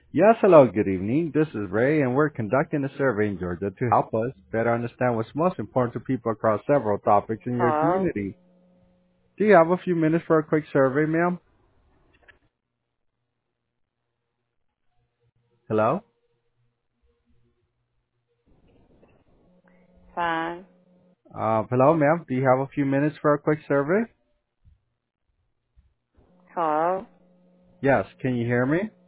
Yes, hello, good evening. This is Ray, and we're conducting a survey in Georgia to help us better understand what's most important to people across several topics in your Hello? community. Do you have a few minutes for a quick survey, ma'am? Hello? Fine. Hello, ma'am. Do you have a few minutes for a quick survey? Hello? Yes, can you hear me?